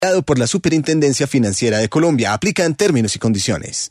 Por la Superintendencia Financiera de Colombia. Aplican términos y condiciones.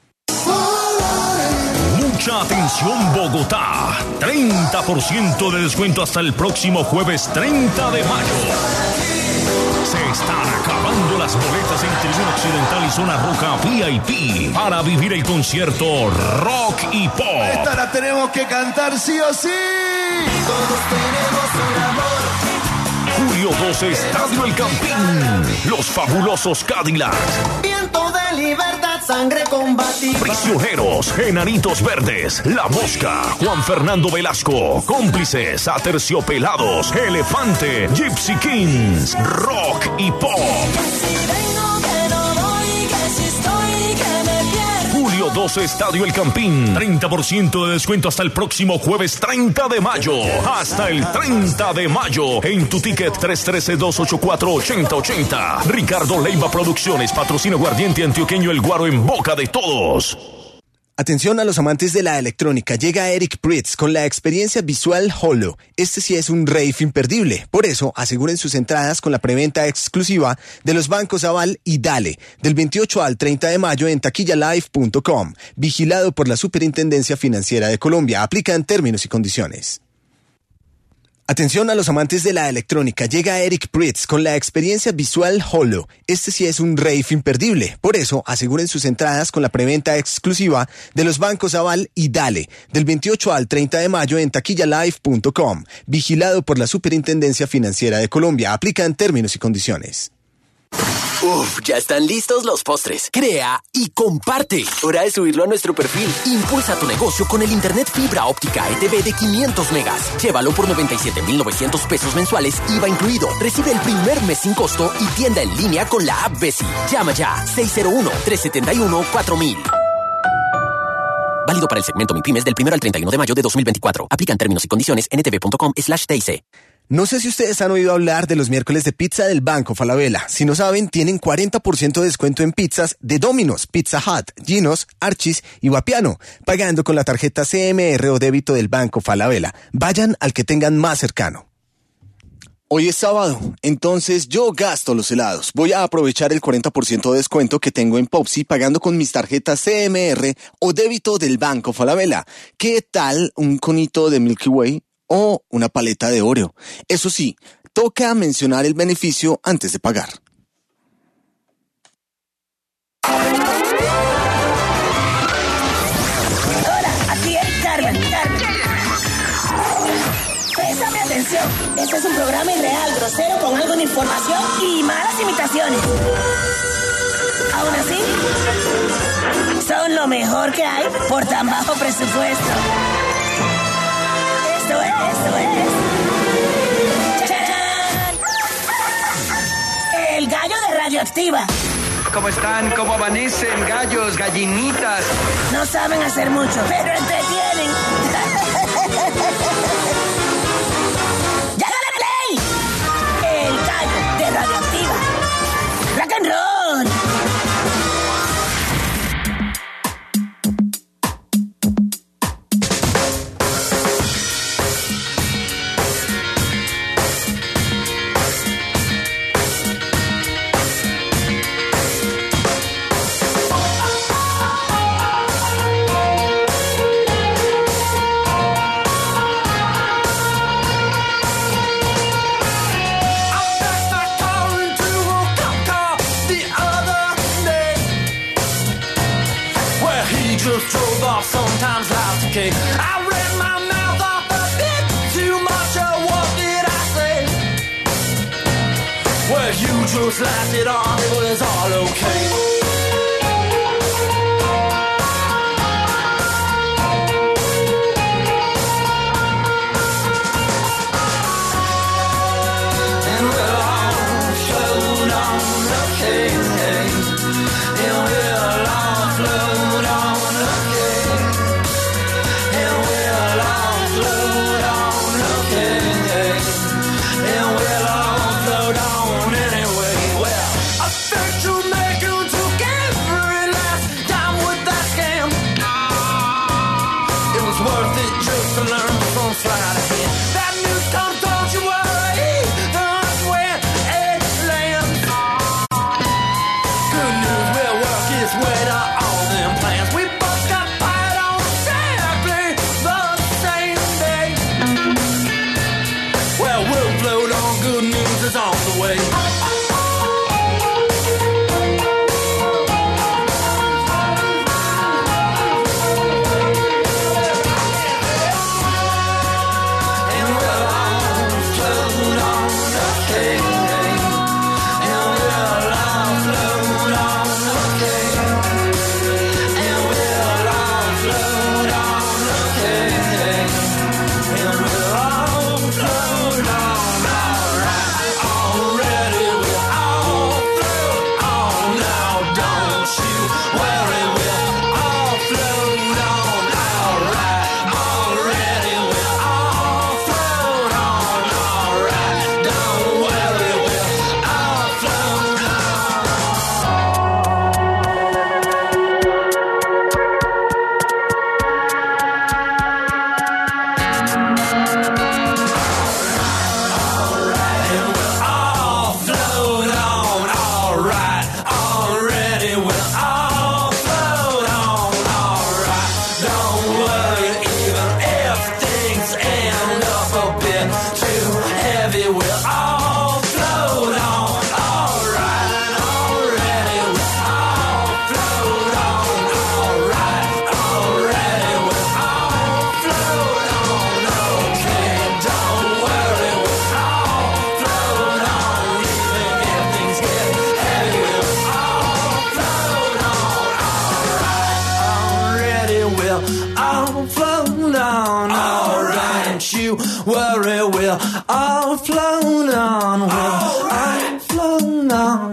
Mucha atención, Bogotá. 30% de descuento hasta el próximo jueves 30 de mayo. Se están acabando las boletas en Tribuna Occidental y Zona Roja VIP para vivir el concierto Rock y Pop. Esta la tenemos que cantar sí o sí. Todos tenemos un amor. Julio 12, Estadio El Campín. Los fabulosos Cadillacs. Viento de libertad, sangre combativa. Prisioneros, Enanitos Verdes, La Mosca, Juan Fernando Velasco, Cómplices, Aterciopelados, Elefante, Gypsy Kings, Rock y Pop. Julio 12, Estadio El Campín. 30% de descuento hasta el próximo jueves 30 de mayo. Hasta el 30 de mayo. En tu ticket 313-284-8080. Ricardo Leiva Producciones, patrocina Guardiente Antioqueño El Guaro en boca de todos. Atención a los amantes de la electrónica, llega Eric Prydz con la experiencia visual Holo. Este sí es un rave imperdible, por eso aseguren sus entradas con la preventa exclusiva de los bancos Aval y Dale, del 28 al 30 de mayo en taquillalive.com, vigilado por la Superintendencia Financiera de Colombia. Aplican términos y condiciones. Atención a los amantes de la electrónica, llega Eric Prydz con la experiencia visual Holo. Este sí es un rave imperdible, por eso aseguren sus entradas con la preventa exclusiva de los bancos Aval y Dale, del 28 al 30 de mayo en taquillalive.com, vigilado por la Superintendencia Financiera de Colombia. Aplican términos y condiciones. Uf, ya están listos los postres. Crea y comparte. Hora de subirlo a nuestro perfil. Impulsa tu negocio con el internet fibra óptica ETV de 500 megas. Llévalo por 97,900 pesos mensuales, IVA incluido. Recibe el primer mes sin costo y tienda en línea con la app Besi. Llama ya 601-371-4000. Válido para el segmento MIPYMES del 1 al 31 de mayo de 2024. Aplican términos y condiciones en etv.com/TIC. No sé si ustedes han oído hablar de los miércoles de pizza del Banco Falabella. Si no saben, tienen 40% de descuento en pizzas de Domino's, Pizza Hut, Ginos, Archis y Vapiano, pagando con la tarjeta CMR o débito del Banco Falabella. Vayan al que tengan más cercano. Hoy es sábado, entonces yo gasto los helados. Voy a aprovechar el 40% de descuento que tengo en Popsi pagando con mis tarjetas CMR o débito del Banco Falabella. ¿Qué tal un conito de Milky Way o una paleta de Oreo? Eso sí, toca mencionar el beneficio antes de pagar. Hola, aquí es Carmen. Préstame atención. Este es un programa irreal, grosero, con algo de información y malas imitaciones. Aún así, son lo mejor que hay por tan bajo presupuesto. Esto es. ¡Chachán! El gallo de Radioactiva. ¿Cómo están? ¿Cómo amanecen? Gallos, gallinitas. No saben hacer mucho, pero entretienen. ¡Ya dale play! El gallo de Radioactiva. ¡Rock and roll! Sometimes life's okay. I read my mouth off a bit too much. What did I say? Well, you just laughed it off. It was all okay. To make you to where it will all flow down, will all flow down.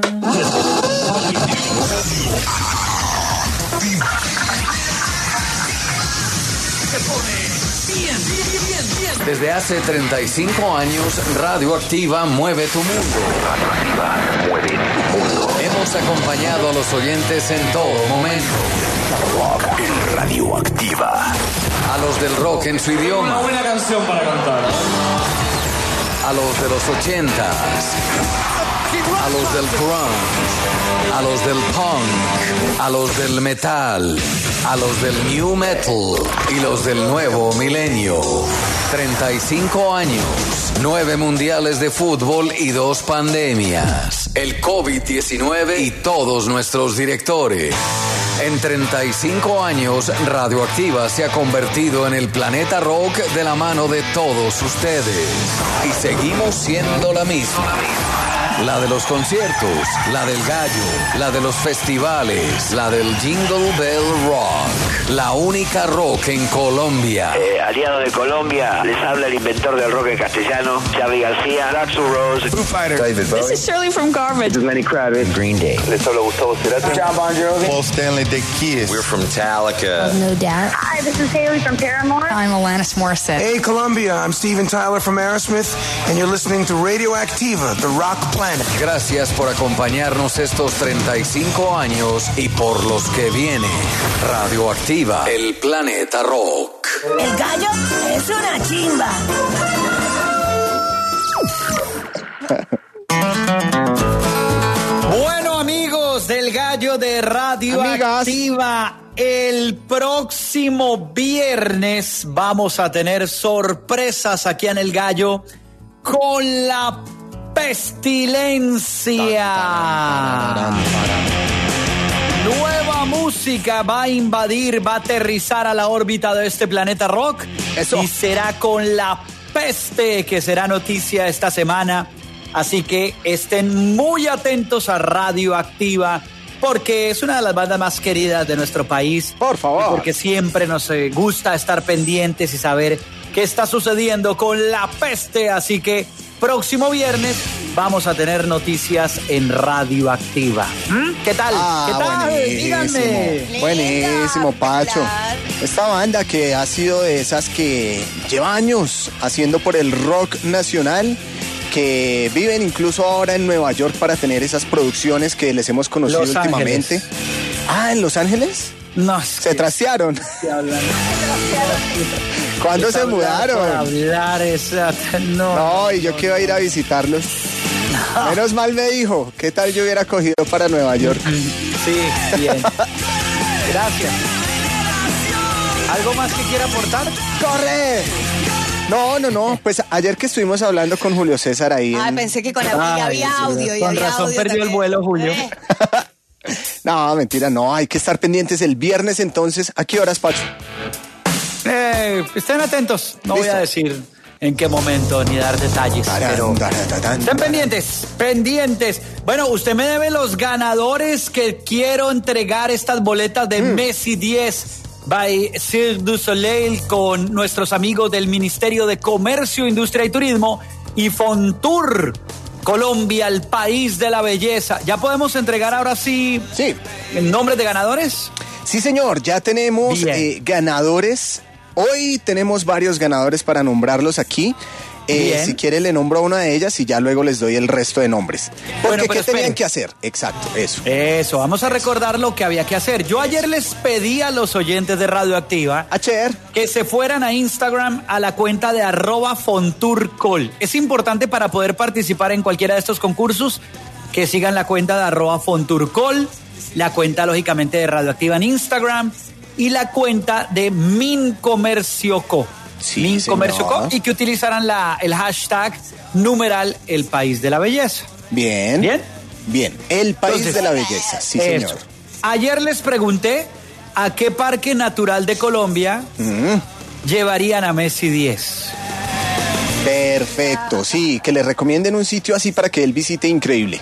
Desde hace 35 años, Radioactiva mueve tu mundo. Radioactiva mueve tu mundo. Hemos acompañado a los oyentes en todo momento. Rock en Radioactiva. A los del rock en su idioma. Una buena canción para cantar. A los de los 80s. A los del grunge. A los del punk. A los del metal. A los del new metal. Y los del nuevo milenio. 35 años. 9 mundiales de fútbol y 2 pandemias. El COVID-19 y todos nuestros directores. En 35 años, Radioactiva se ha convertido en el planeta rock de la mano de todos ustedes. Y seguimos siendo la misma. La de los conciertos, la del gallo, la de los festivales, la del Jingle Bell Rock. La única rock en Colombia. Aliado de Colombia, les habla el inventor del rock en castellano, Xavi García, Axl Rose, Foo Fighters, David Bowie. This is Shirley from Garbage. This is Lenny Kravitz, Green Day. Les habla Gustavo Cerati, John Bon Jovi, Paul Stanley, The Kiss. We're from Metallica. No doubt. Hi, this is Haley from Paramore. I'm Alanis Morissette. Hey, Colombia, I'm Steven Tyler from Aerosmith, and you're listening to Radioactiva, the rock planet. Gracias por acompañarnos estos 35 años y por los que vienen. Radioactiva, el planeta rock. El gallo es una chimba. Bueno, amigos del gallo de Radioactiva, el próximo viernes vamos a tener sorpresas aquí en el gallo con la pestilencia. Nueva música va a invadir, va a aterrizar a la órbita de este planeta rock. Eso. Y será con la peste, que será noticia esta semana. Así que estén muy atentos a Radioactiva, porque es una de las bandas más queridas de nuestro país. Por favor. Porque siempre nos gusta estar pendientes y saber qué está sucediendo con la peste. Así que próximo viernes vamos a tener noticias en Radioactiva. ¿Qué tal? ¿Qué tal? Díganme. Buenísimo, Pacho. Esta banda que ha sido de esas que lleva años haciendo por el rock nacional, que viven incluso ahora en Nueva York para tener esas producciones que les hemos conocido Los últimamente. Ángeles. Ah, ¿en Los Ángeles? No, se trastearon. ¿Cuándo se mudaron? No, y yo que iba a ir a visitarlos. No. Menos mal me dijo, ¿qué tal yo hubiera cogido para Nueva York? Sí, bien. Gracias. ¿Algo más que quiera aportar? ¡Corre! No, pues ayer que estuvimos hablando con Julio César ahí. Pensé que con la había audio. Con razón perdió el vuelo, Julio. No, mentira, no, hay que estar pendientes el viernes entonces. ¿A qué horas, Pacho? Estén atentos, no voy a decir en qué momento ni dar detalles, pero estén pendientes. Bueno, usted me debe los ganadores que quiero entregar estas boletas de Messi 10 by Cirque du Soleil con nuestros amigos del Ministerio de Comercio, Industria y Turismo y Fontour. Colombia, el país de la belleza. ¿Ya podemos entregar ahora sí el nombre de ganadores? Sí, señor, ya tenemos ganadores. Hoy tenemos varios ganadores para nombrarlos aquí. Si quiere le nombro a una de ellas y ya luego les doy el resto de nombres. Porque ¿qué tenían que hacer? Exacto, eso. Vamos a recordar lo que había que hacer. Yo ayer les pedí a los oyentes de Radioactiva que se fueran a Instagram a la cuenta de @fontourcol. Es importante para poder participar en cualquiera de estos concursos que sigan la cuenta de @fontourcol, la cuenta lógicamente de Radioactiva en Instagram y la cuenta de Mincomercioco. Mincomercioco, y que utilizarán el hashtag numeral El País de la Belleza. Bien, El País de la Belleza, sí, señor. Ayer les pregunté a qué parque natural de Colombia llevarían a Messi 10. Perfecto, sí, que le recomienden un sitio así para que él visite increíble.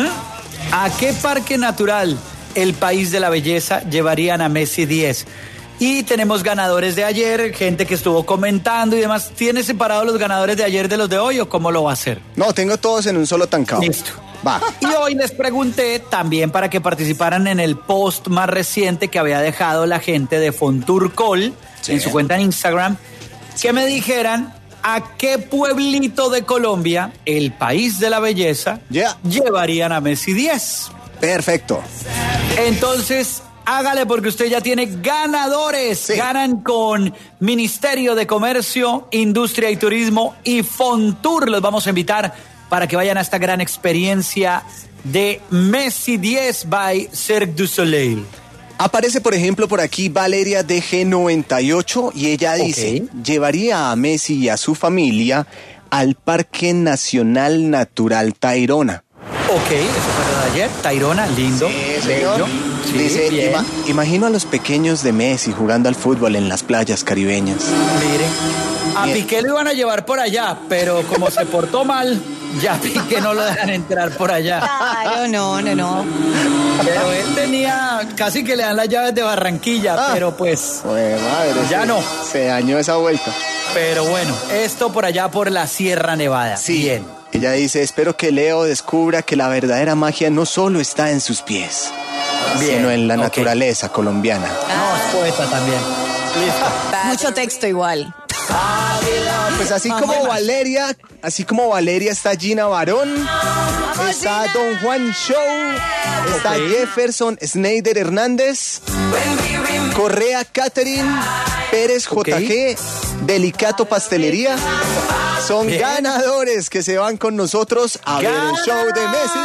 ¿A qué parque natural El País de la Belleza llevarían a Messi 10? Y tenemos ganadores de ayer, gente que estuvo comentando y demás. ¿Tiene separados los ganadores de ayer de los de hoy o cómo lo va a hacer? No, tengo todos en un solo tancado. Listo. Va. Y hoy les pregunté también para que participaran en el post más reciente que había dejado la gente de Fonturcol en su cuenta en Instagram, que me dijeran a qué pueblito de Colombia, el país de la belleza, llevarían a Messi 10. Perfecto. Entonces, hágale porque usted ya tiene ganadores. Sí. Ganan con Ministerio de Comercio, Industria y Turismo y Fontur. Los vamos a invitar para que vayan a esta gran experiencia de Messi 10 by Cirque du Soleil. Aparece, por ejemplo, por aquí Valeria DG98 y ella dice, llevaría a Messi y a su familia al Parque Nacional Natural Tayrona. Ok, eso fue de ayer. Tayrona, lindo, bello. Sí, dice, imagino a los pequeños de Messi jugando al fútbol en las playas caribeñas. Mire, a Piqué lo iban a llevar por allá, pero como se portó mal, ya Piqué no lo dejan entrar por allá. Claro, no. Pero él tenía, casi que le dan las llaves de Barranquilla, pero pues madre, ya no. Se dañó esa vuelta. Pero bueno, esto por allá por la Sierra Nevada. Sí. Bien. Ella dice, espero que Leo descubra que la verdadera magia no solo está en sus pies, sino en la naturaleza colombiana. No, es poeta también. Listo. Mucho texto igual. Pues así como Valeria está Gina Barón, está Don Juan Show, está Jefferson Snyder Hernández, Correa Catherine, Pérez JG, Delicato Pastelería. Son ganadores que se van con nosotros a ver el show de Messi.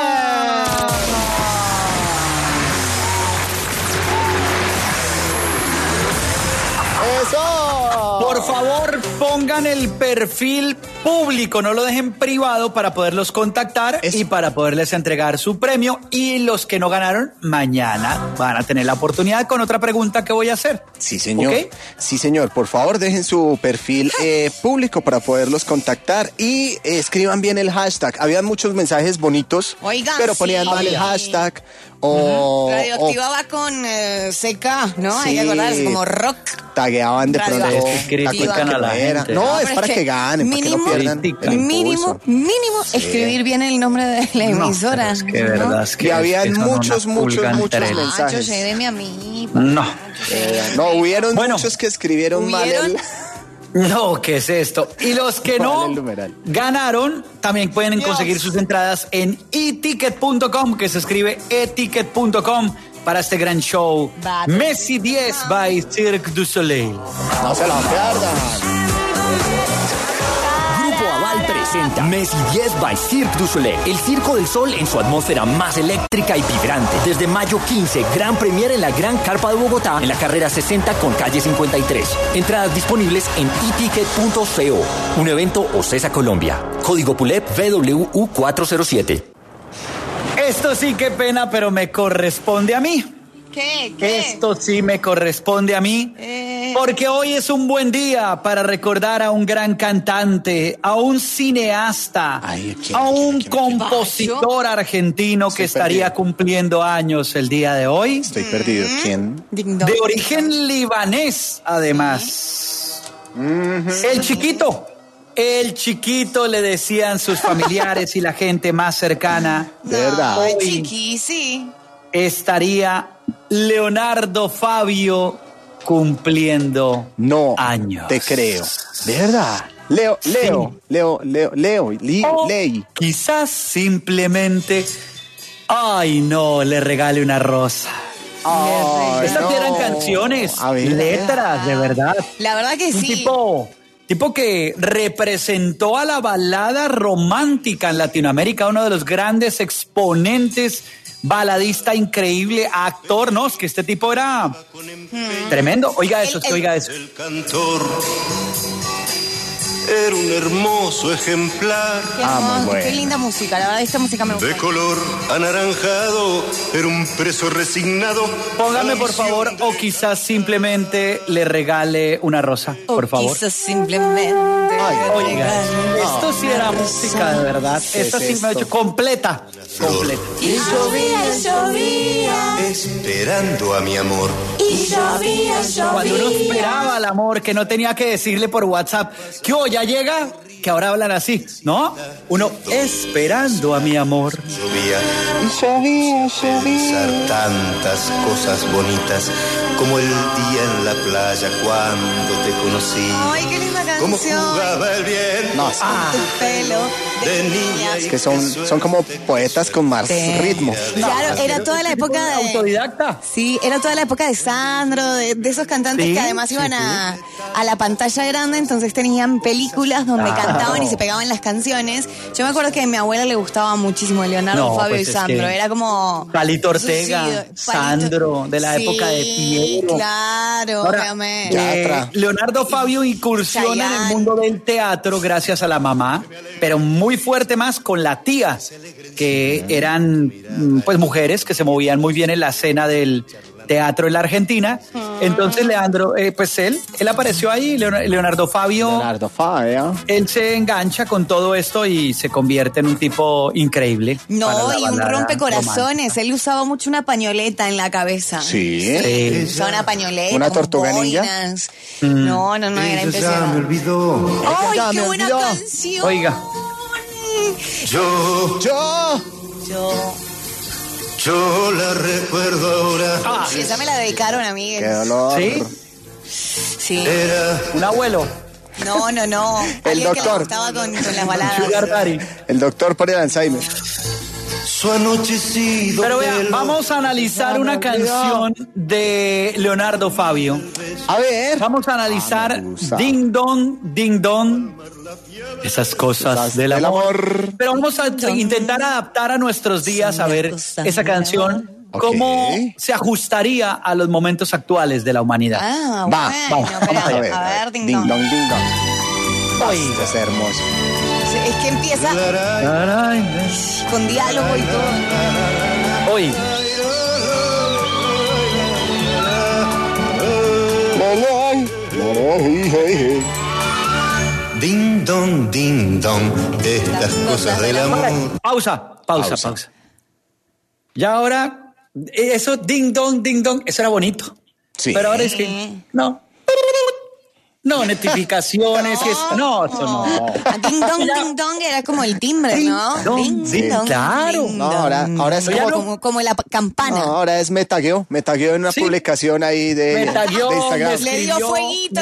¡Eso! Por favor, pongan el perfil público, no lo dejen privado para poderlos contactar y para poderles entregar su premio. Y los que no ganaron, mañana van a tener la oportunidad con otra pregunta que voy a hacer. Sí, señor. ¿Okay? Sí, señor. Por favor, dejen su perfil público para poderlos contactar y escriban bien el hashtag. Habían muchos mensajes bonitos, pero ponían mal el hashtag. Radioactiva va con CK, ¿no? Sí. Hay que acordarse, como rock. Tagueaban de pronto la cuenta a la gente. No, es para que ganen, mínimo, para que no pierdan. Mínimo, escribir bien el nombre de la emisora. Es que verdad es que y habían muchos mensajes. Cédeme a mí. No, hubieron muchos que escribieron mal el... No, ¿qué es esto? Y los que no ganaron también pueden conseguir sus entradas en eticket.com, que se escribe eticket.com, para este gran show. Messi 10 by Cirque du Soleil. No se la pierdan. Grupo Aval presenta Messi 10 by Cirque du Soleil, el Circo del Sol en su atmósfera más eléctrica y vibrante. Desde mayo 15, gran premiere en la Gran Carpa de Bogotá, en la carrera 60 con calle 53. Entradas disponibles en eticket.co. Un evento Ocesa Colombia. Código PULEP VWU407. Esto sí, qué pena, pero me corresponde a mí. ¿Qué? Esto sí me corresponde a mí, porque hoy es un buen día para recordar a un gran cantante, a un cineasta, a un compositor argentino que estaría cumpliendo años el día de hoy. Estoy perdido. ¿Quién? De origen libanés, además. El Chiquito le decían sus familiares y la gente más cercana. De verdad. Ay, Chiqui, sí. Estaría Leonardo Fabio cumpliendo años. Te creo. De verdad. Leo. Quizás simplemente, le regale una rosa. Estas eran canciones, letras, de verdad. La verdad que sí. Tipo que representó a la balada romántica en Latinoamérica, uno de los grandes exponentes, baladista increíble, actor, ¿no? Es que este tipo era tremendo. Oiga eso, oiga eso. era un hermoso ejemplar. Qué hermoso, muy bueno. qué linda música, la verdad esta música me gusta. De color anaranjado, era un preso resignado. Póngame, por favor, o quizás simplemente le regale una rosa, por favor. Quizás simplemente. Oiga, esto sí era música de verdad. Esta sí me ha hecho completa. Y llovía, Esperando a mi amor. y llovía, Cuando uno esperaba al amor, que no tenía que decirle por WhatsApp, ¿qué ya llega? Que ahora hablan así, ¿no? Uno esperando a mi amor. Llovía. Pensar tantas cosas bonitas, como el día en la playa cuando te conocí. Ay, qué linda canción. Cómo jugaba el viento. No, Tu pelo de niña. es que son como poetas con más ritmo. Claro, era toda la época de... Autodidacta. Sí, era toda la época de Sandro, de esos cantantes Sí, que además iban a la pantalla grande, entonces tenían películas donde cantaban y se pegaban las canciones. Yo me acuerdo que a mi abuela le gustaba muchísimo Leonardo, No, Fabio pues y es Sandro. que Era como... Palito Ortega, Sandro, de la época de Piero. Claro, Ahora, obviamente. Leonardo Fabio incursiona en el Chayanne. mundo del teatro gracias a la mamá, pero muy fuerte más con la tía, que eran pues mujeres que se movían muy bien en la escena del teatro en la Argentina. Entonces Leandro, pues él apareció ahí, Leonardo Fabio, él se engancha con todo esto y se convierte en un tipo increíble. No, para la y un balada rompecorazones. romántica. Él usaba mucho una pañoleta en la cabeza. Sí. Usaba una pañoleta. ¿Una como tortuga ninja? boinas. No, era Ya me impresionante. olvidó. ¡Ay, Ya qué me buena olvidó. canción! Oiga, Yo la recuerdo ahora. Sí, esa me la dedicaron a mí. Qué dolor. ¿sí? Sí. Era Un abuelo. No. El Alguien que le doctor. gustaba con las baladas. Sugar Daddy. El doctor por el Alzheimer. su anochecido. Pero vean, pelo. vamos a analizar una canción de Leonardo Fabio. A ver. Vamos a analizar me gusta. Ding Dong. Esas cosas del amor. Pero vamos a intentar adaptar a nuestros días a ver esa canción. ¿Cómo se ajustaría a los momentos actuales de la humanidad? Ah, Va, bueno, vamos espera, a ver. a ver, ding Ding dong. dong, ding dong. Oiga. Esto es hermoso. Es que empieza con diálogo y todo. Oiga. Ding dong, estas cosas del amor. Pausa. Ya ahora, eso ding dong, eso era bonito. Sí. Pero ahora es que no, notificaciones, eso no. Ding dong era como el timbre, ¿no? Ding dong, claro. ding No, dong. ahora es como la campana. No, ahora es metagueo en una publicación ahí de Instagram. Le dio fueguito.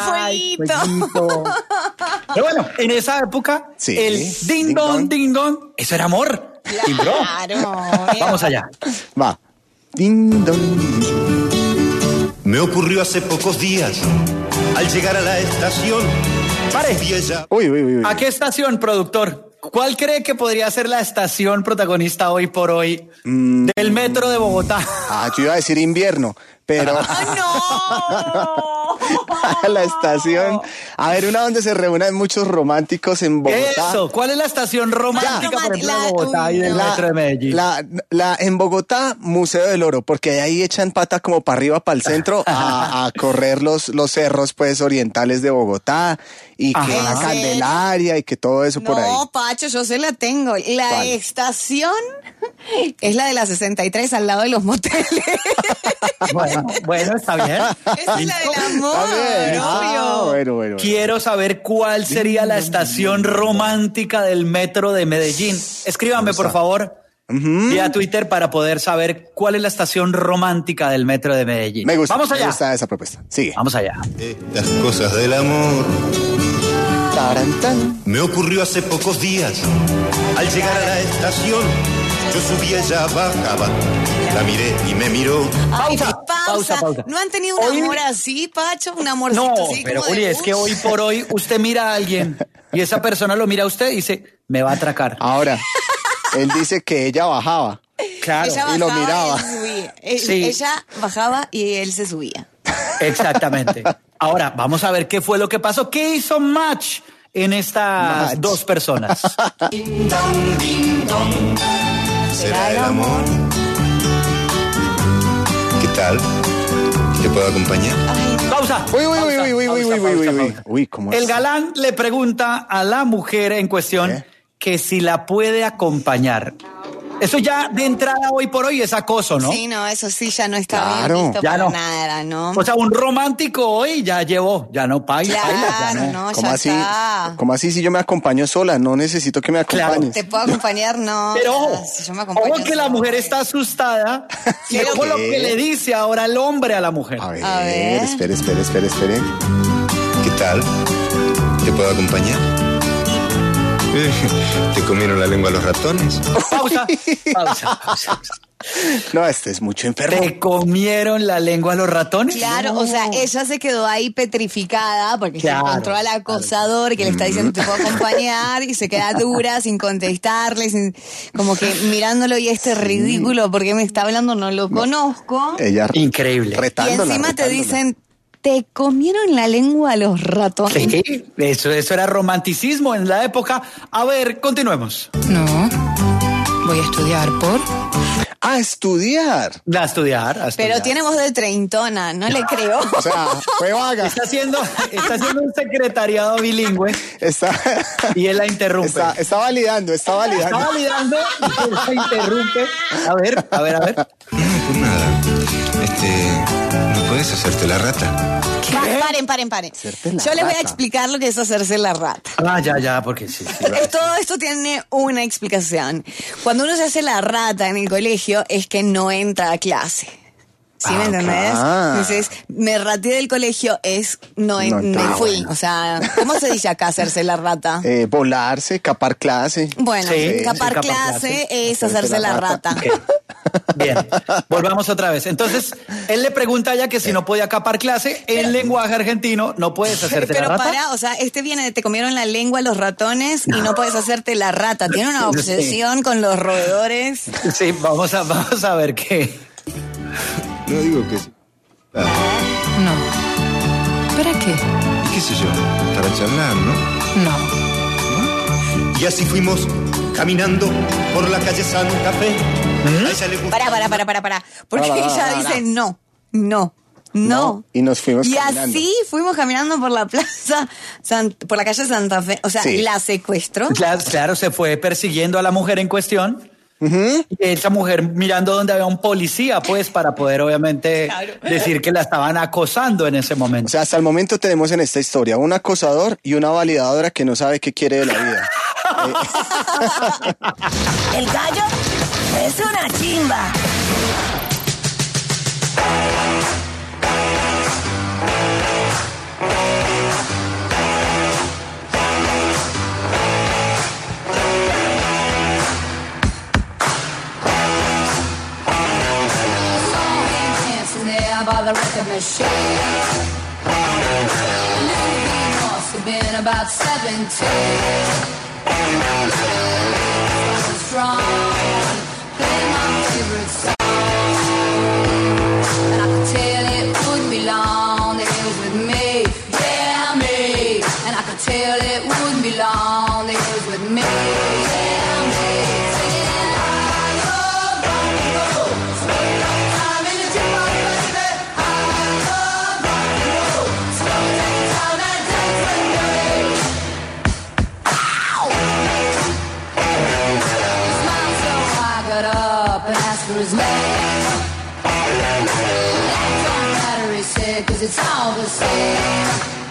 Pero bueno, en esa época, Sí. el ding dong, eso era amor. Timbró. Claro. Vamos allá. Va. Ding dong. Me ocurrió hace pocos días, al llegar a la estación. Pare. Y ella... Uy. ¿A qué estación, productor? ¿Cuál cree que podría ser la estación protagonista hoy por hoy del metro de Bogotá? Yo iba a decir invierno, pero ¡No! la estación. A ver, una donde se reúnen muchos románticos en Bogotá. Eso, ¿cuál es la estación romántica, por ejemplo, de Bogotá y del metro de Medellín? En Bogotá, Museo del Oro, porque ahí echan pata como para arriba, para el centro, a correr los cerros pues orientales de Bogotá y que la Candelaria y que todo eso por ahí. No, Pacho, yo se la tengo. La ¿Cuál? estación es la de la 63 al lado de los moteles. Bueno, está bien. Esa es la del amor, obvio. Bueno. Quiero saber cuál sería la estación romántica del metro de Medellín. Escríbame, por favor, vía Twitter para poder saber cuál es la estación romántica del metro de Medellín. Me gusta. Vamos allá. Me gusta esa propuesta. Sigue. Vamos allá. Estas cosas del amor. Tarantán. Me ocurrió hace pocos días, al llegar a la estación. Yo subí, ella bajaba. La miré y me miró. Ay, Pausa. ¿No han tenido un amor así, Pacho? Un amorcito No, así pero como de Juli, es que hoy por hoy usted mira a alguien y esa persona lo mira a usted y dice, me va a atracar. Ahora, él dice que ella bajaba. Claro. Ella y lo bajaba miraba. él se subía. Sí. Ella bajaba y él se subía. Exactamente. Ahora, vamos a ver qué fue lo que pasó. ¿Qué hizo Match en estas dos personas? ¿Será el amor? ¿Qué tal? ¿Te puedo acompañar? Pausa. Uy, ¿cómo El así? galán le pregunta a la mujer en cuestión que si la puede acompañar. Eso ya de entrada hoy por hoy es acoso, ¿no? Sí, no, eso sí ya no está Claro, bien visto ya para no. nada, ¿no? O sea, un romántico hoy ya llevó, ya no paila, ya no. no, ¿Cómo ya así? está. ¿Cómo así si yo me acompaño sola? No necesito que me acompañes. ¿Te puedo acompañar? No. Pero ojo, si yo me acompaño ojo que la mujer está asustada y ¿Pero ojo lo qué? que le dice ahora el hombre a la mujer. A ver. Espere. ¿Qué tal? ¿Te puedo acompañar? ¿Te comieron la lengua los ratones? Pausa. No, este es mucho enfermo. ¿Te comieron la lengua los ratones? Claro, o sea, ella se quedó ahí petrificada porque Claro, se encontró al acosador que le está diciendo te puedo acompañar y se queda dura sin contestarle, como que mirándolo y este ridículo porque me está hablando, no lo conozco. Ella increíble. Y encima te dicen, ¿te comieron la lengua los ratones? Sí, eso era romanticismo en la época. A ver, continuemos. No, voy a estudiar por... A estudiar. A estudiar. Pero tiene voz de treintona, no le creo. O sea, fue vaga. Está haciendo un secretariado bilingüe. Y él la interrumpe. Está validando. Está validando y él la interrumpe. A ver. Pues nada. ¿No puedes hacerte la rata? Paren. Yo les voy a explicar lo que es hacerse la rata. Ya, porque sí. Todo esto tiene una explicación. Cuando uno se hace la rata en el colegio es que no entra a clase. ¿Sí me entendés? Entonces, me rateé del colegio es no fui. O sea, ¿cómo se dice acá hacerse la rata? Volarse, capar clase. Bueno, capar clase es hacerse la rata. Okay. Bien, volvamos otra vez. Entonces, él le pregunta a ella que si no podía capar clase en lenguaje argentino, no puedes hacerte la rata. Pero o sea, viene de te comieron la lengua los ratones y no puedes hacerte la rata. Tiene una obsesión con los roedores. Sí, vamos a ver qué. No digo que sí. No. ¿Para qué? ¿Qué sé yo? Para charlar, ¿no? No. Y así fuimos caminando por la calle Santa Fe. A ella le gustaba. Para. Porque ella dice no. Y nos fuimos y caminando. así fuimos caminando por la plaza, por la calle Santa Fe. O sea, la secuestró. Claro, se fue persiguiendo a la mujer en cuestión. Y esa mujer mirando donde había un policía, pues, para poder obviamente decir que la estaban acosando en ese momento. O sea, hasta el momento tenemos en esta historia un acosador y una validadora que no sabe qué quiere de la vida. El gallo es una chimba. By the record machine, must have been about 17. Strong, play my favorite song, and I could tell it wouldn't be long that it was with me, yeah me. And I could tell it wouldn't be long that it was with me, yeah me. Singing I love rock and roll, spend time in the jukebox. For his name. That don't matter, he said, 'cause it's all the same.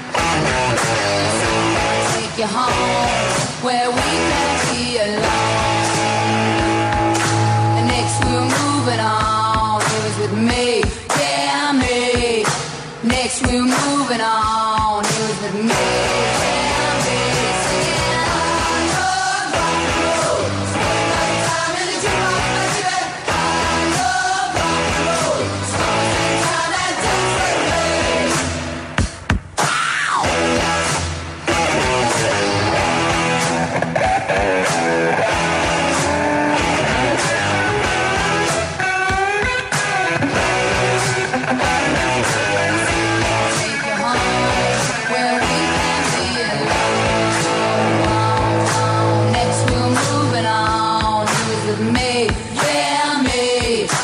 Take you home where we can be alone. And next we're moving on. It was with me, yeah me. Next we're moving on. It was with me, yeah me. Singing I love rock and roll. Spend my time in the jukebox. Where we can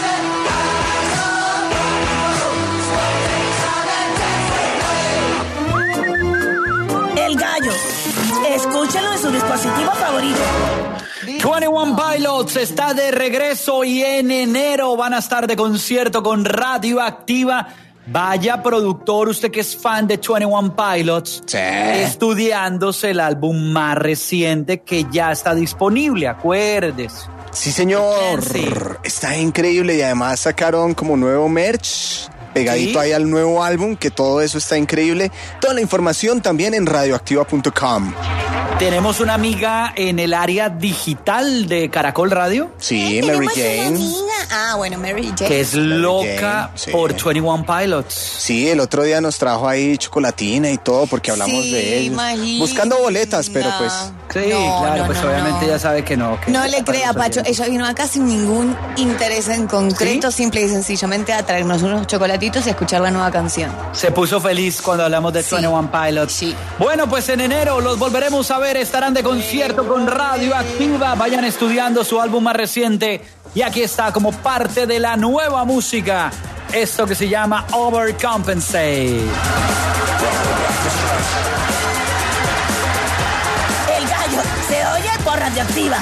El Gallo. Escúchalo en su dispositivo favorito. 21 Pilots está de regreso y en enero van a estar de concierto con Radioactiva. Vaya productor, usted que es fan de 21 Pilots, estudiándose el álbum más reciente que ya está disponible, acuérdese. Sí, señor. Sí. Está increíble y además sacaron como nuevo merch pegadito ahí al nuevo álbum, que todo eso está increíble. Toda la información también en radioactiva.com. Tenemos una amiga en el área digital de Caracol Radio. Sí, Mary Jane. Ah, bueno, Mary Jane. Que es loca Jane, por 21 Pilots. Sí, el otro día nos trajo ahí chocolatina y todo porque hablamos de él. Buscando boletas, pero pues... Sí, claro, pues obviamente ya sabe que no. No le crea, Pacho. Ella vino acá sin ningún interés en concreto, simple y sencillamente a traernos unos chocolatitos y a escuchar la nueva canción. Se puso feliz cuando hablamos de 21 Pilots. Sí. Bueno, pues en enero los volveremos a ver. Estarán de concierto con Radioactiva. Vayan estudiando su álbum más reciente. Y aquí está como parte de la nueva música. Esto que se llama Overcompensate. El Gallo se oye por Radioactiva.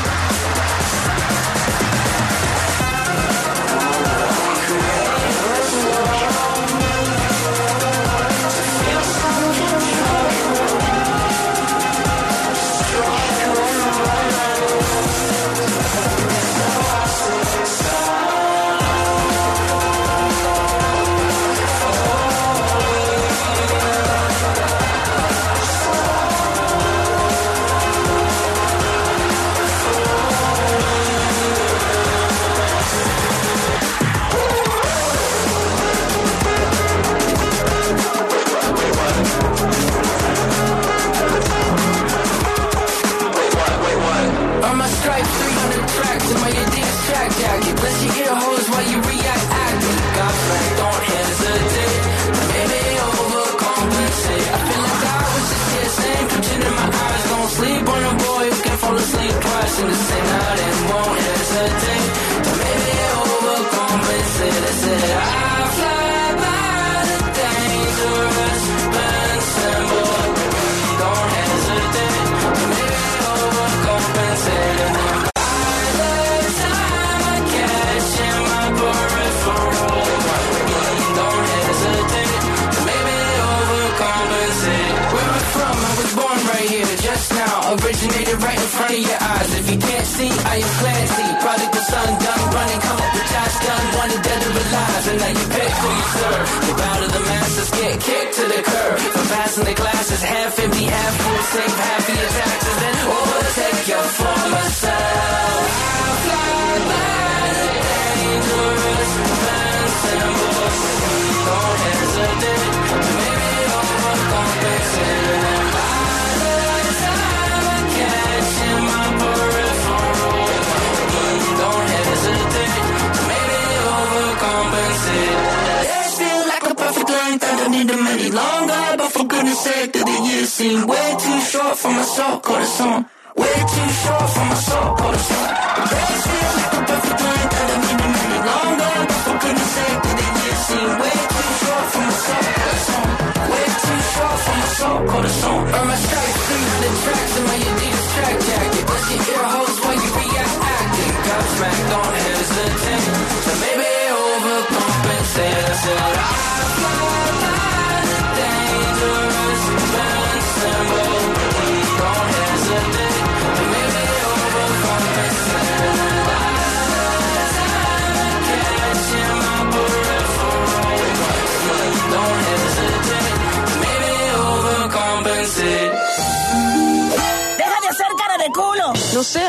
On my stripe, 300 tracks in my Adidas track jacket. Bless your ear holes while you react acting. Godfrey, don't hesitate. Maybe overcompensate. I feel like I was just kissing, twitching in my eyes. Don't sleep on a boy who can fall asleep twice in the same night and won't hesitate. Maybe overcompensate. I said I fly by the dangerous bend symbol. Don't hesitate. Maybe overcompensate. And then by the time I catch in my peripheral, don't hesitate. Maybe overcompensate. Where I'm from, I was born right here, just now. Originated right in front of your eyes. If you can't see, I am classy. Product of sun done, running, come up with Josh done. Wanted dead or alive, and now you pick who you serve. You bow to the masters, get kicked to the curb. For passing the classes, half empty, half full, save half of your taxes, then overtake your former self. I fly by the dangerous bend symbol. Don't hesitate, maybe overcompensate. And by the time I catch in my peripheral, don't hesitate, maybe overcompensate. Days feel like a perfect length, I don't need them any longer. But for goodness sake, the years seem way too short for my soul, corazón. Way too short for my soul, corazón. Days feel like a perfect length, I don't need them any longer. But for goodness sake, the years seem way too short for my soul, corazón. Way too short for my soul, corazón. Earn my stripes, 300 tracks in my Adidas track jacket. Bless your ear holes while you react acting. Godsmack, don't hesitate. So maybe overcompensate. I said I fly by the dangerous bend symbol. Don't hesitate. So maybe overcompensate.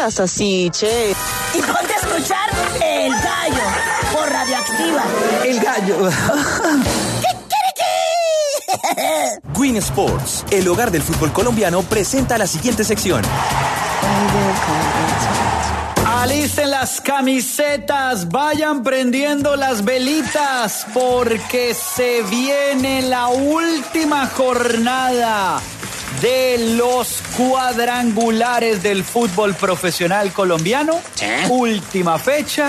seas así, che. Y ponte a escuchar El Gallo por Radioactiva. El Gallo. Win Sports, el hogar del fútbol colombiano, presenta la siguiente sección. Alisten las camisetas, vayan prendiendo las velitas, porque se viene la última jornada de los cuadrangulares del fútbol profesional colombiano. Última fecha.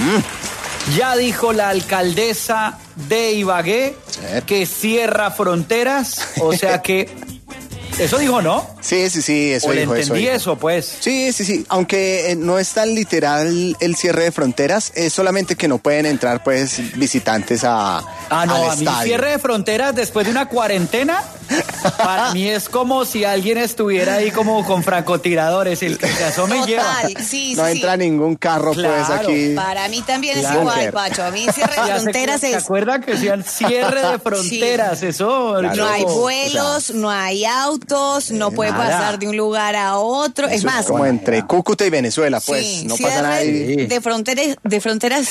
Ya dijo la alcaldesa de Ibagué que cierra fronteras, o sea que... ¿Eso dijo, no? Sí, eso ¿O dijo. le entendí eso, pues? Sí, aunque no es tan literal el cierre de fronteras, es solamente que no pueden entrar, pues, visitantes al a estadio. mí cierre de fronteras después de una cuarentena, para mí es como si alguien estuviera ahí como con francotiradores, el que se asome y lleva. No entra ningún carro, pues, aquí. Para mí también es igual, Pacho. A mí cierre de fronteras es... ¿Se acuerdan que decían cierre de fronteras? Sí. Eso... Claro. No hay vuelos, no hay autos, no puede pasar de un lugar a otro. Es más... Como entre Cúcuta y Venezuela, pues. No pasa nada ahí. De fronteras.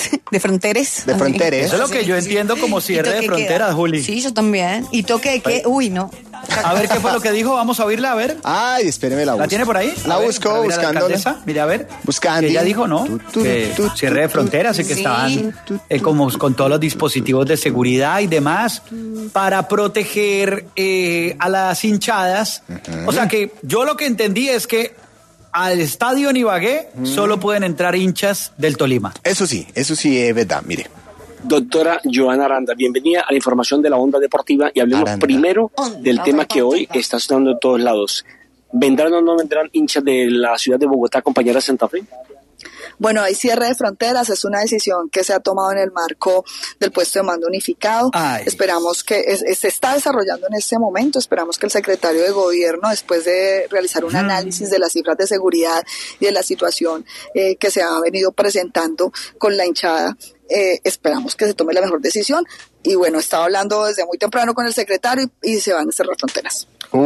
Eso es lo que yo entiendo como cierre de fronteras, Juli. Sí, yo también. Y toque que... Uy, no. A ver qué fue lo que dijo, vamos a oírla, a ver. Ay, espéreme, la busco. ¿La tiene por ahí? La busco, buscándola. Mira, a ver. Buscando. Ella dijo, ¿no? Que cierre de fronteras y que estaban como con todos los dispositivos de seguridad y demás para proteger a las hinchadas. O sea que yo lo que entendí es que al estadio en Ibagué solo pueden entrar hinchas del Tolima. Eso sí es verdad, mire. Doctora Joana Aranda, bienvenida a la información de la Onda Deportiva y hablemos primero del tema que hoy está sonando en todos lados. ¿Vendrán o no vendrán hinchas de la ciudad de Bogotá a acompañar a Santa Fe? Bueno, hay cierre de fronteras, es una decisión que se ha tomado en el marco del puesto de mando unificado. Esperamos que se está desarrollando en este momento, esperamos que el secretario de gobierno, después de realizar un análisis de las cifras de seguridad y de la situación que se ha venido presentando con la hinchada, esperamos que se tome la mejor decisión. Y bueno, estaba hablando desde muy temprano con el secretario y se van a cerrar fronteras.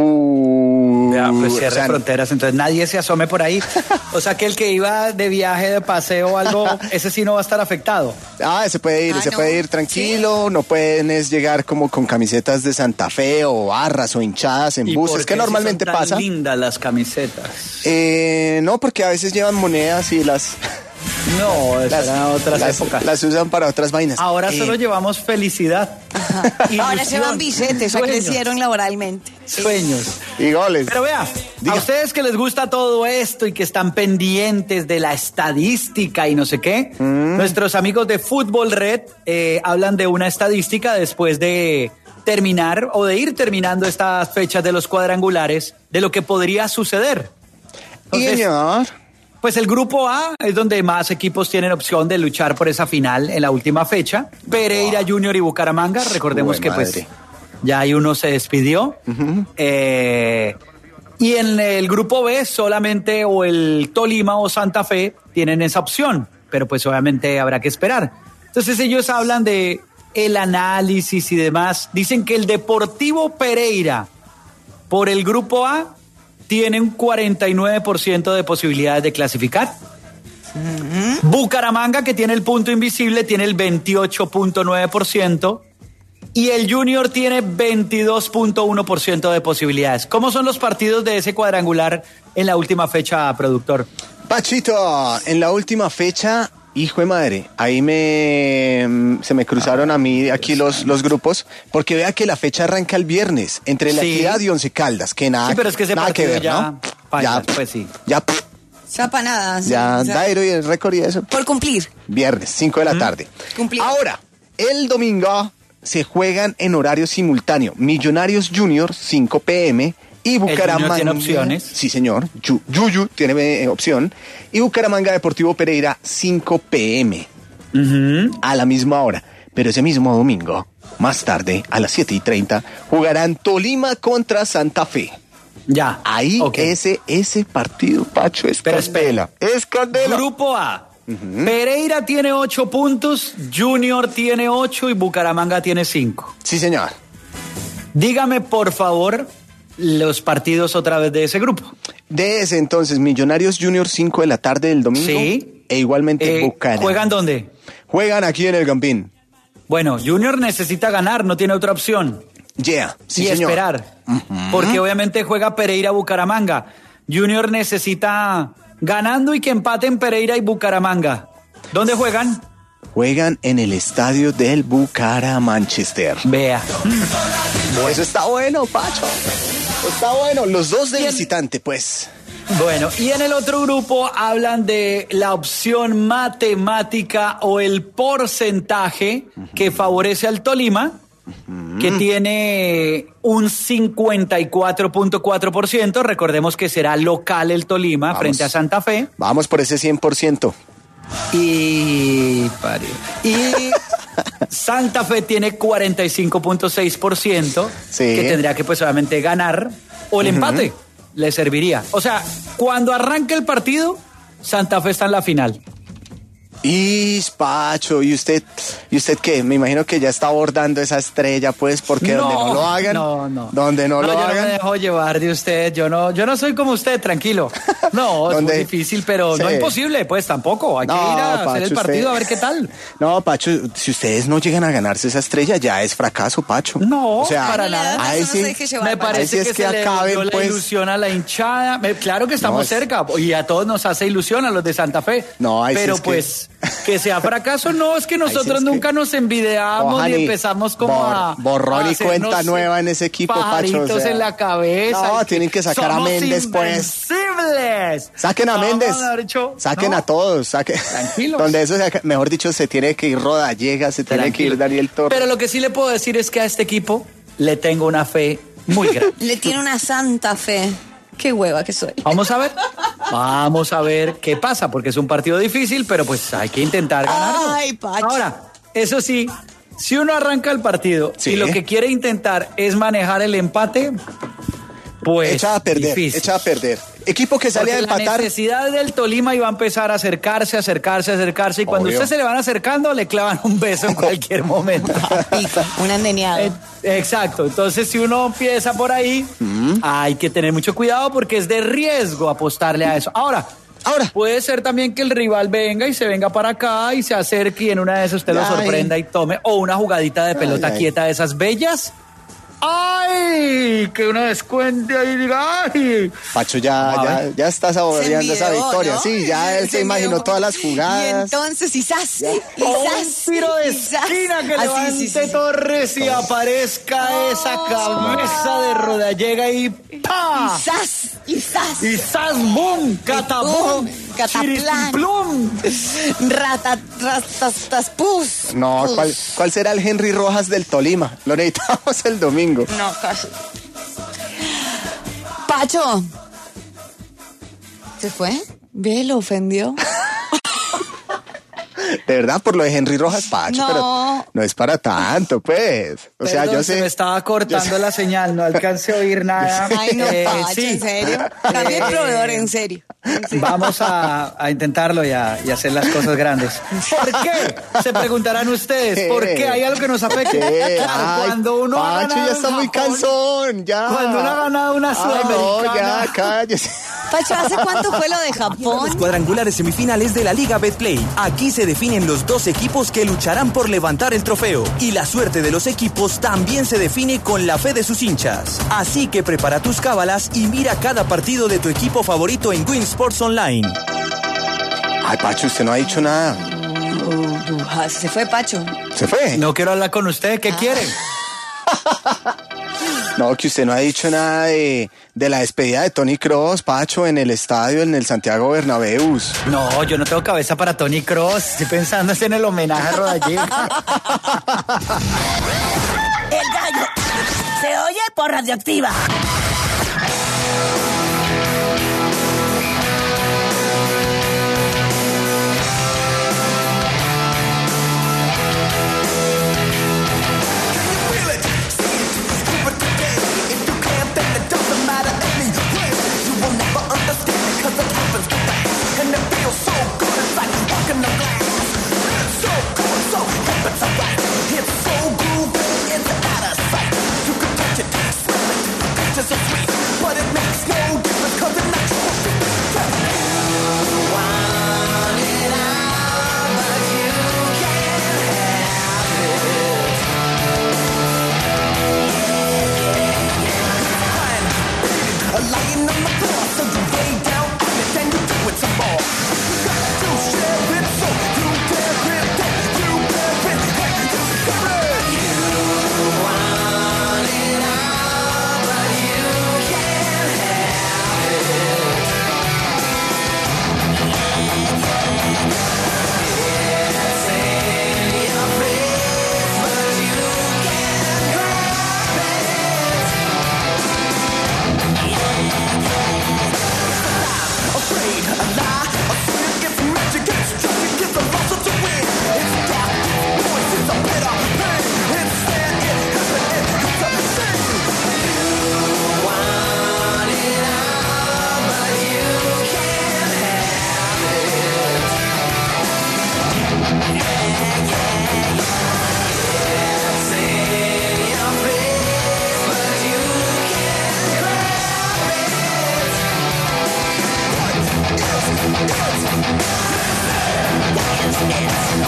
Ya, pues cierre fronteras, entonces nadie se asome por ahí. O sea que el que iba de viaje, de paseo o algo, ese sí no va a estar afectado. Se puede ir, puede ir tranquilo, no pueden llegar como con camisetas de Santa Fe o barras o hinchadas en buses, que normalmente son tan pasa. Lindas las camisetas. No, porque a veces llevan monedas y las... No, eran otras épocas. Las usan para otras vainas. Ahora solo llevamos felicidad. Ahora llevan billetes, ya crecieron laboralmente. Sueños. Y goles. Pero vea, a ustedes que les gusta todo esto y que están pendientes de la estadística y no sé qué, nuestros amigos de Fútbol Red hablan de una estadística después de terminar o de ir terminando estas fechas de los cuadrangulares, de lo que podría suceder. Entonces, pues el grupo A es donde más equipos tienen opción de luchar por esa final en la última fecha. Pereira Junior y Bucaramanga, recordemos que pues ya hay uno se despidió. Y en el grupo B solamente o el Tolima o Santa Fe tienen esa opción, pero pues obviamente habrá que esperar. Entonces ellos hablan de el análisis y demás. Dicen que el Deportivo Pereira por el grupo A tiene un 49% de posibilidades de clasificar. Bucaramanga, que tiene el punto invisible, tiene el 28.9%. Y el Junior tiene 22.1% de posibilidades. ¿Cómo son los partidos de ese cuadrangular en la última fecha, productor? Pachito, en la última fecha... Hijo de madre, ahí se me cruzaron a mí aquí los grupos, porque vea que la fecha arranca el viernes, entre La Equidad y Once Caldas, que nada, pero es que ese nada que ver, ya, ¿no? Pailas, pues sí. Ya para nada. Ya, Dairo y el récord y eso. Por cumplir. Viernes, 5 de la tarde. Cumplir. Ahora, el domingo se juegan en horario simultáneo. Millonarios Junior, 5 p.m., y Bucaramanga tiene opciones. Sí, señor. Yuyu tiene opción. Y Bucaramanga Deportivo Pereira, 5 p.m. A la misma hora. Pero ese mismo domingo, más tarde, a las 7:30, jugarán Tolima contra Santa Fe. Ya. Ahí ese partido, Pacho, es candela. Es candela. Grupo A. Pereira tiene 8 puntos, Junior tiene 8 y Bucaramanga tiene 5. Sí, señor. Dígame, por favor, los partidos otra vez de ese grupo. De ese entonces, Millonarios Junior 5 de la tarde del domingo. Sí. E igualmente Bucaramanga. ¿Juegan dónde? Juegan aquí en el Campín. Bueno, Junior necesita ganar, no tiene otra opción. Sí, y señor. esperar. Porque obviamente juega Pereira Bucaramanga. Junior necesita ganando y que empaten Pereira y Bucaramanga. ¿Dónde juegan? Juegan en el estadio del Bucaramanga. Vea. Eso está bueno, Pacho. Está bueno. Los dos de visitante, pues. Bueno, y en el otro grupo hablan de la opción matemática o el porcentaje que favorece al Tolima, que tiene un 54.4%. Recordemos que será local el Tolima frente a Santa Fe. Vamos por ese 100%. Y Santa Fe tiene 45.6%, que tendría que pues obviamente ganar, o el empate le serviría. O sea, cuando arranque el partido, Santa Fe está en la final. Y Pacho, ¿y usted qué? Me imagino que ya está abordando esa estrella, pues, porque donde no lo hagan. Donde no lo hagan. Yo no me dejo llevar de usted. Yo no soy como usted, tranquilo. No, es muy difícil, pero no imposible, pues tampoco. Hay que ir a hacer el partido a ver qué tal. No, Pacho, si ustedes no llegan a ganarse esa estrella, ya es fracaso, Pacho. No, o sea, para nada. Ahí sí, me parece que se acaben, le dio la ilusión a la hinchada. Claro que estamos cerca y a todos nos hace ilusión, a los de Santa Fe. No, ahí pero sí pues que sea fracaso, no, es que nosotros nunca nos envidiamos ni empezamos como a borrón y cuenta nueva en ese equipo, Pacho. O sea, en la cabeza. No, tienen que sacar a Méndez, pues. Saquen a Méndez. Saquen a todos. Tranquilos. Donde eso sea, mejor dicho, se tiene que ir Rodallega, se tiene que ir Daniel Torres. Pero lo que sí le puedo decir es que a este equipo le tengo una fe muy grande. Le tiene una santa fe. Qué hueva que soy. Vamos a ver qué pasa, porque es un partido difícil, pero pues hay que intentar ganarlo. Ay, Pacho. Ahora, eso sí, si uno arranca el partido y lo que quiere intentar es manejar el empate, pues echa a perder. Equipo que sale a empatar. La necesidad del Tolima iba a empezar a acercarse, y cuando usted se le van acercando, le clavan un beso en cualquier momento. Un andeneado. Exacto. Entonces, si uno empieza por ahí, hay que tener mucho cuidado porque es de riesgo apostarle a eso. Ahora, puede ser también que el rival venga y se venga para acá y se acerque y en una de esas usted lo sorprenda y tome, o una jugadita de pelota quieta de esas bellas. ¡Ay! Que uno descuente ahí y diga ¡ay! Pacho ya está saboreando esa victoria. ¿No? Sí, ya él se imaginó todas las jugadas. Y entonces, quizás. Un tiro de esquina que levante Torres y aparezca esa cabeza de Rodallega y ¡pa! ¡Quizás! ¡Bum! ¡Catapum! ¡Cataplum! ¡Ratastaspus! No, ¿cuál será el Henry Rojas del Tolima? Lo necesitamos el domingo. No, casi. Pacho. ¿Se fue? ¿Ve? ¿Lo ofendió? De verdad, por lo de Henry Rojas, Pacho, pero no es para tanto, pues. O sea, yo sé. Se me estaba cortando la señal, no alcancé a oír nada. Ay, no, Pacho, sí. ¿En serio? Cambia el proveedor, en serio. Vamos a intentarlo y hacer las cosas grandes. ¿Por qué? Se preguntarán ustedes. ¿Por qué? ¿Hay algo que nos afecte? Claro, cuando uno ha ganado ya está muy cansón, ya. Cuando uno ha ganado una sudamericana. No, ya, cállese. Pacho, ¿hace cuánto fue lo de Japón? Los cuadrangulares semifinales de la Liga Betplay. Aquí se definen los dos equipos que lucharán por levantar el trofeo. Y la suerte de los equipos también se define con la fe de sus hinchas. Así que prepara tus cábalas y mira cada partido de tu equipo favorito en Win Sports Online. Ay, Pacho, usted no ha dicho nada. Se fue, Pacho. ¿Se fue? No quiero hablar con usted. ¿Qué quiere? No, que usted no ha dicho nada de la despedida de Tony Kroos, Pacho, en el estadio, en el Santiago Bernabéu. No, yo no tengo cabeza para Tony Kroos. Estoy pensando en el homenaje a Rodallega. El gallo se oye por Radioactiva. Just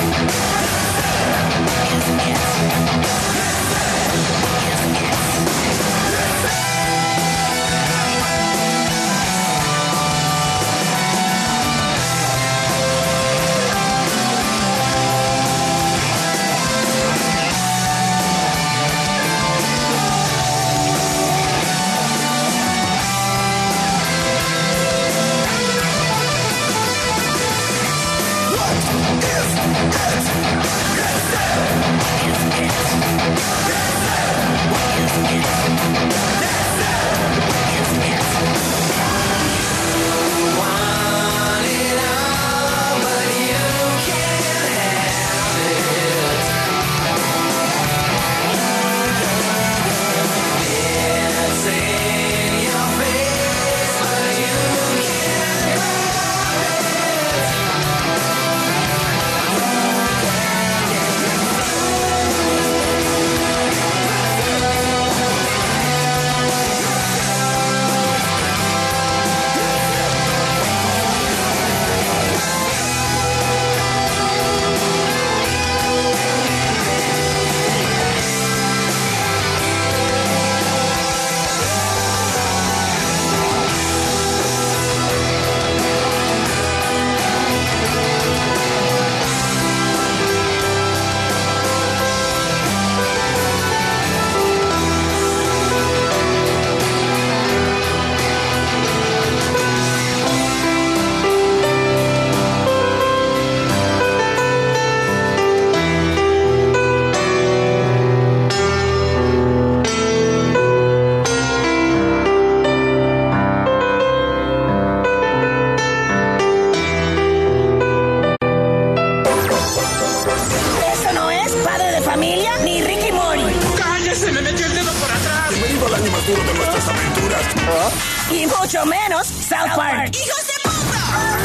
Y mucho menos South Park. ¡Hijos de puta!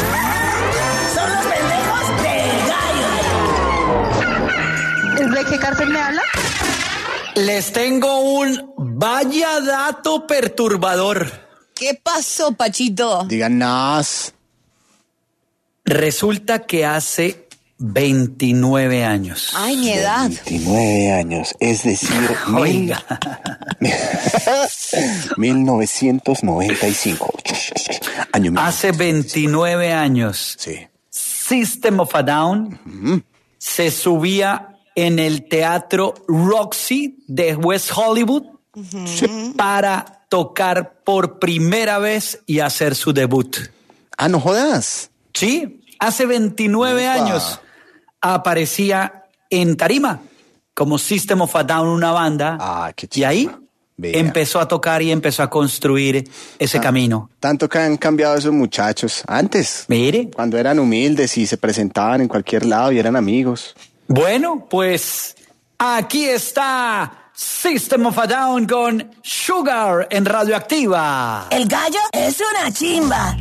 Son los pendejos del gallo. ¿De qué cárcel me habla? Les tengo un vaya dato perturbador. ¿Qué pasó, Pachito? Díganos. Resulta que hace 29 años. Ay, mi edad. 29 años, es decir, 1995. Hace 29 años. Sí. System of a Down se subía en el teatro Roxy de West Hollywood para tocar por primera vez y hacer su debut. Ah, no jodas. Sí, hace 29 años aparecía en tarima como System of a Down, una banda, y ahí empezó a tocar y empezó a construir ese camino. Tanto que han cambiado esos muchachos. Antes, cuando eran humildes y se presentaban en cualquier lado y eran amigos. Bueno, pues aquí está System of a Down con Sugar en Radioactiva. El gallo es una chimba.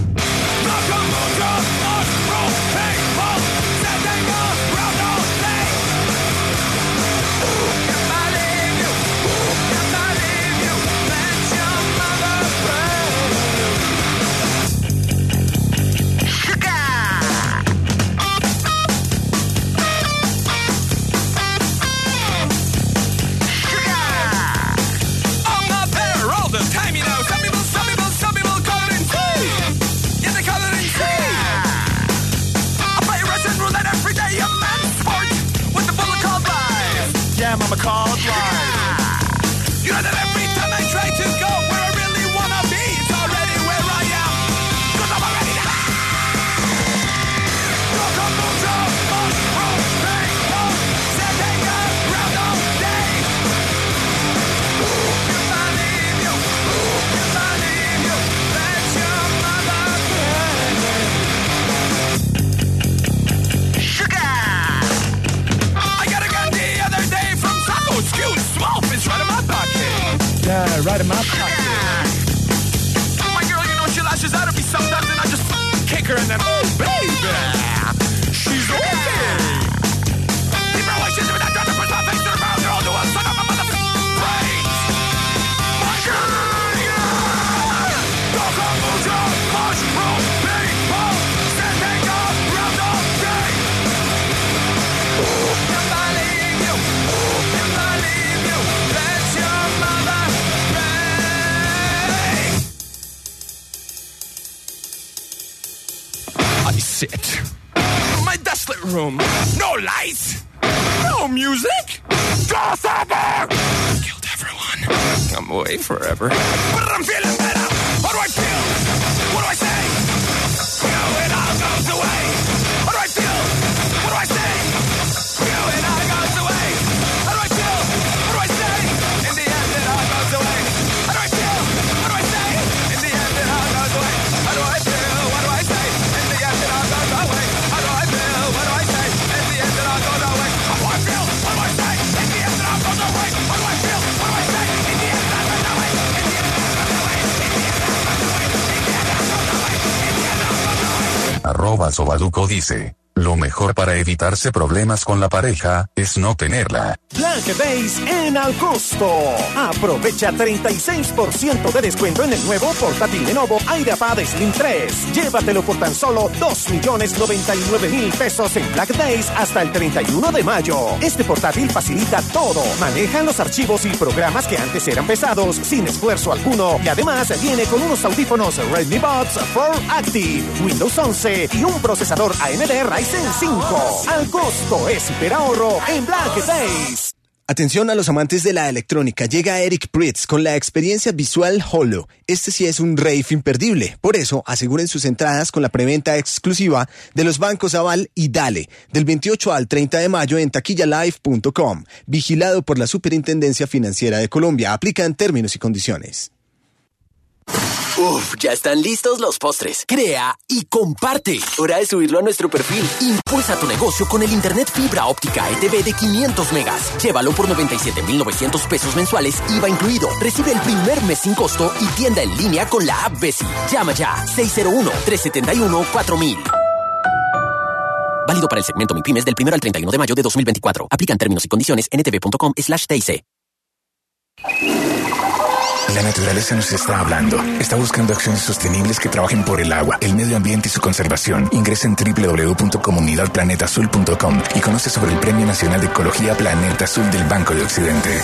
I'm a called life. You know that every time I try to go where I really wanna be, it's already where I am. 'Cause I'm already there. Look up, mucho, mushroom, rainbow, sitting around all day. Who can believe you? Who can believe you? Let your mother pray. Sugar! I got a gun the other day from Cute small fish right in my pocket. Yeah, right in my pocket. My girl, you know she lashes out at me sometimes and I just kick her and then, oh, baby, she's okay. People are like, she's with that gun to push my face to the ground. They're all doing son of a motherfucking brains. My girl, yeah. Talk on mucho, mushroom, people, standing around all day. That's it. My desolate room. No lights. No music. Just over. Killed everyone. I'm away forever. But I'm feeling better. How do I feel? What do I say? It all goes away. How do I feel? What do I say? It all goes away. How do I feel? What do I say? In the end, it all goes away. How do I feel? What do I say? In the end, it all goes away. How do I feel? What do I say? In the end, it all goes away. How do I feel? What do I say? In the end, it all goes away. How do I feel? What do I say? In the end, it all goes away. How do I feel? What do I say? In the end, it all goes away. In the end, it all goes away. In the end, it all goes away. In the end, it all goes away. In the end, it all goes away. @Sobaduco dice: lo mejor para evitarse problemas con la pareja es no tenerla. Black Days en Al Costo. Aprovecha 36% de descuento en el nuevo portátil Lenovo IdeaPad Slim 3. Llévatelo por tan solo $2,099,000 pesos en Black Days hasta el 31 de mayo. Este portátil facilita todo. Maneja los archivos y programas que antes eran pesados sin esfuerzo alguno. Y además viene con unos audífonos Redmi Buds 4 Active, Windows 11 y un procesador AMD Ryzen 5. Al Costo es hiperahorro en Black Days. Atención a los amantes de la electrónica, llega Eric Prydz con la experiencia visual Holo. Este sí es un rave imperdible, por eso aseguren sus entradas con la preventa exclusiva de los bancos Aval y Dale, del 28 al 30 de mayo en taquillalive.com, vigilado por la Superintendencia Financiera de Colombia. Aplican términos y condiciones. Ya están listos los postres. Crea y comparte. Hora de subirlo a nuestro perfil. Impulsa tu negocio con el internet fibra óptica ETV de 500 megas. Llévalo por 97,900 pesos mensuales, IVA incluido. Recibe el primer mes sin costo y tienda en línea con la app Besi. Llama ya 601-371-4000. Válido para el segmento MIPYMES del 1 al 31 de mayo de 2024. Aplican términos y condiciones en etv.com/TIC. La naturaleza nos está hablando. Está buscando acciones sostenibles que trabajen por el agua, el medio ambiente y su conservación. Ingresa en www.comunidadplanetaazul.com y conoce sobre el Premio Nacional de Ecología Planeta Azul del Banco de Occidente.